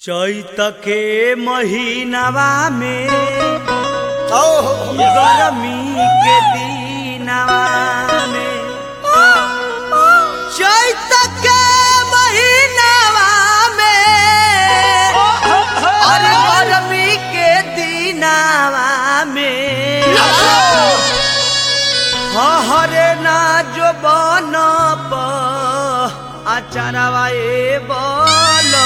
चैत के महीनावा में गरमी के दिनवा में चैत के महीनावा में और गरमी के दिनवा में हरे ना जो बन आचारवा ए बोलो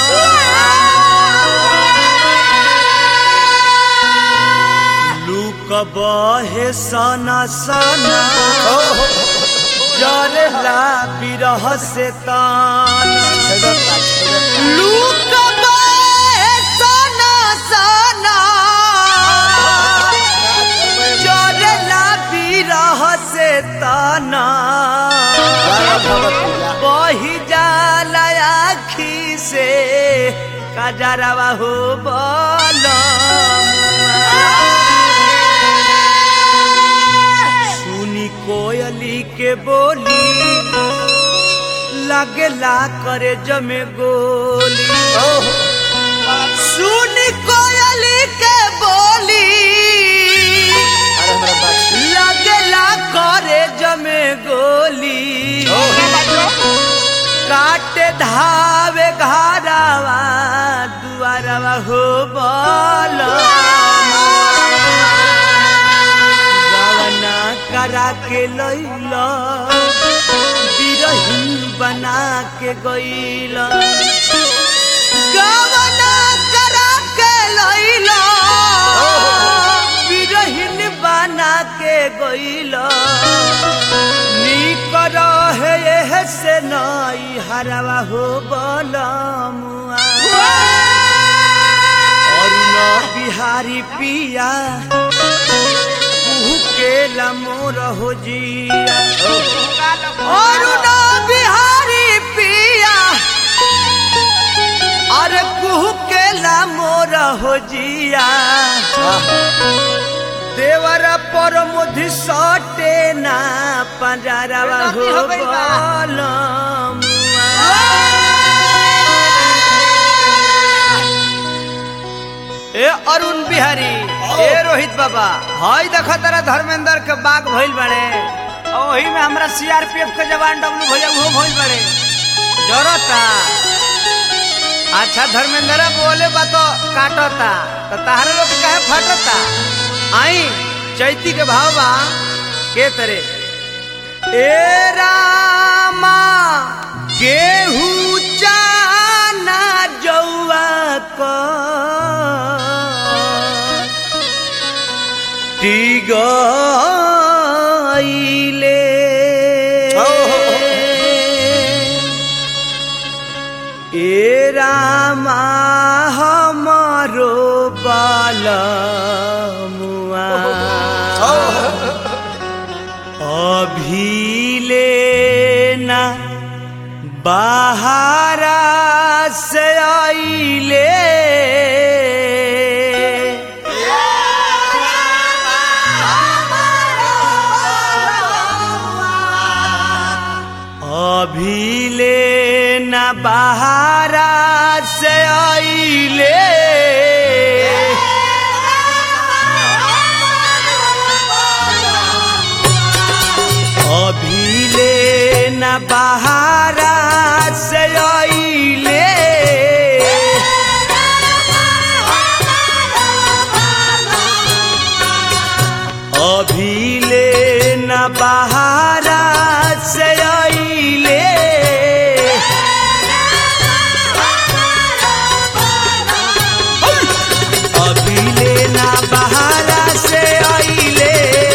बहे सना सना जरेला बिरह से ताना लूक बहे सना सना जरेला बिरह से ताना बही जाला आखी से कजरवा हो बोलो कोयली के बोली लगला करे जमे गोली सुनी कोयली के बोली लगला करे जमे गोली काटे धावे घारावा दुआरवा हो बोलो करा के लैला बिरही बना के गईला गवना करा के लैला बिरहीन बना के गईला नीक रहे एह से नई हरवा हो बलमुआ अरुण बिहारी पिया केला मोर हो जिया अरुण बिहारी पिया अरे कुहू केला मोर हो जिया देवर पर मुझ सटे ना पंजरवा हो बोलम ए अरुण बिहारी ए रोहित बाबा हई देखा तारा धर्मेंद्र के बाग भइल बड़े वही में हमरा सीआरपीएफ के जवान डब्लू भैया वो भइल बड़े डरता अच्छा धर्मेंद्र बोले बा तो काटता तो ताहरे लोग कहे फटता आई चैती के भाव बा के तरे ए रामा गेहूं चाना जौआ को टिगले ए रामा हमारो बालमुआ अभी लेना बाहरा से आइले अभी लेना बाहरा से आइले अभी लेना बाहरा से आइले अभी लेना बाहरा से आइले अभी लेना बाहरा से आइले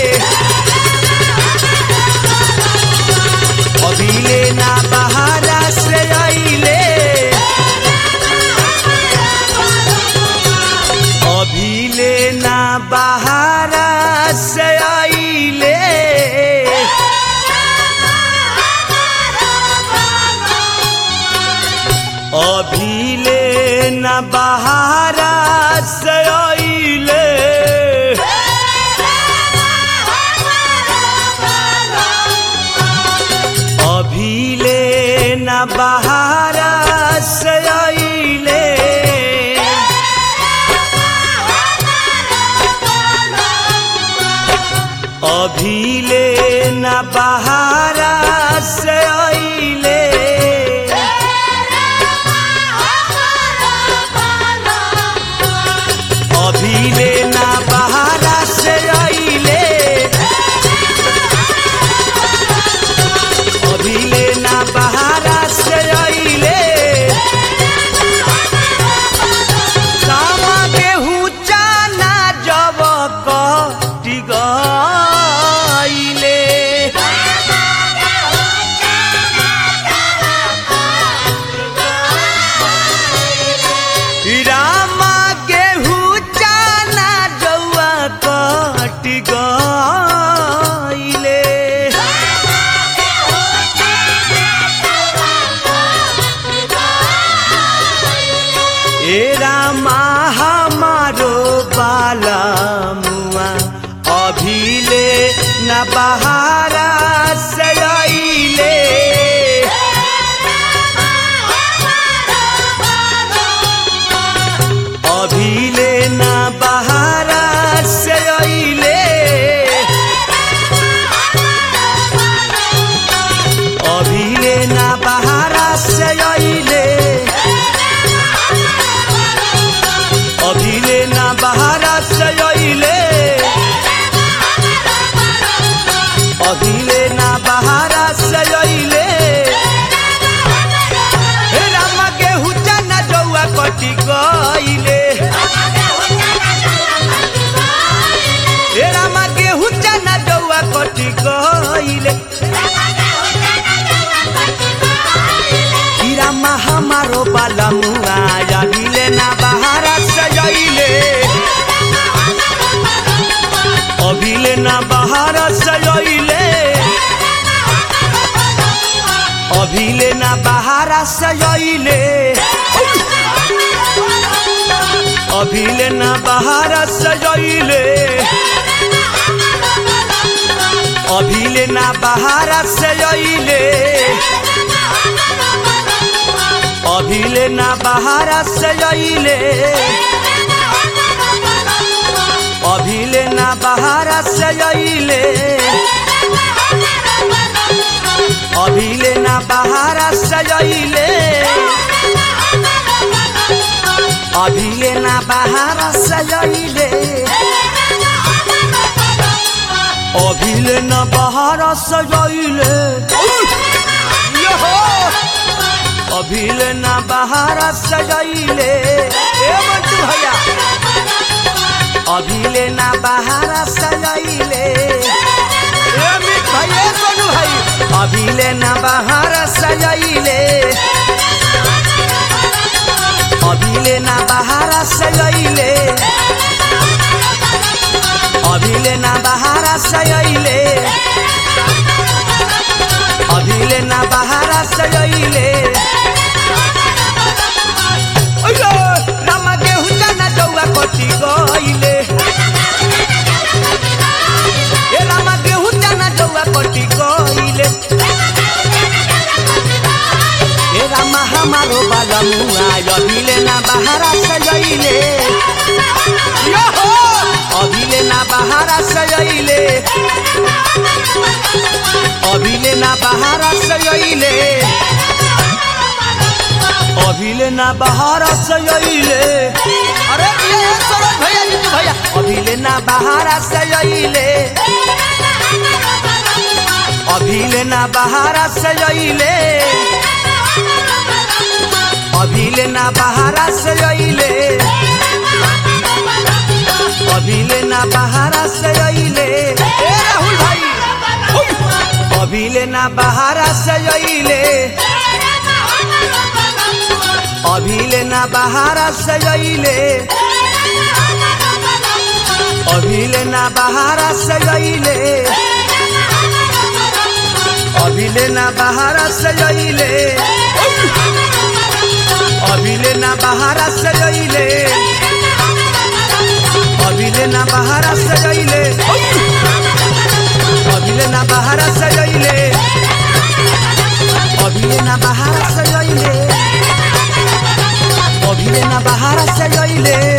अभी लेना बाहरा से आइले अभी लेना बाहरा से आइले अभी लेना बाहरा से आइले अभी लेना बाहरा से आइले बहारा से आइले अभिले ना बहारा से आइले अभिले ना बहारा से आइले कामा गेहूं चाना जब कटी गइले रामा गेहूं चाना जौआ कटी गइले ए रामा हमारो बाला मुआ अभिले न बहारा से आइले अभिले न बहारा से आइले अभिले न बहारा से आइले अभिले ना बहारा से आइले अभिले ना बहारा से आइले हे रामा गेहूं चाना जौआ कटी गइले हे रामा गेहूं चाना जौआ कटी गइले ही रामा हमारो बाला मुआ अभिले ना बहारा से आइले अभिले ना बहारा से आइले अभिले ना बहारा से आइले अभिले ना बहारा से आइले अभिले ना बहारा से आइले अभिले ना बहारा से आइले अभिले ना बहारा से आइले अभिले ना बहारा से आइले अभिले ना बहारा से आइले अभिले ना बहारा से आइले अभिले ना बहारा से आइले ए मंटू भैया अभिले ना बहारा से आइले ए मित भाई ए सोनू भाई अभिले ना बहारा से आइले अभिले ना बहारा से आइले अभिले ना बहारा से आइले अभिले ना बहारा से आइले रामा गेहूं चाना जौआ कटी गइले ए रामा गेहूं चाना जौआ कटी गइले ए रामा हमारो बाला मुआ अभिले ना बहारा से आइले अभिले ना बहारा से आइले अभिले ना बहारा से आइले अभिले ना बहारा से आइले अरे ये सरोज भैया जीतू भैया अभिले ना बहारा से आइले अभिले ना बहारा से आइले अभिले ना बहारा से आइले अभिले ना बहारा से आइले ए राहुल भाई अभिले ना बहारा से आइले अभिले ना बहारा से आइले अभिले ना बहारा से आइले अभिले ना बहारा से आइले अभिले ना बहारा से आइले अभिले ना बहारा से आइले अभिले ना बहारा से आइले अभिले ना बहारा से आइले अभिले ना बहारा से आइले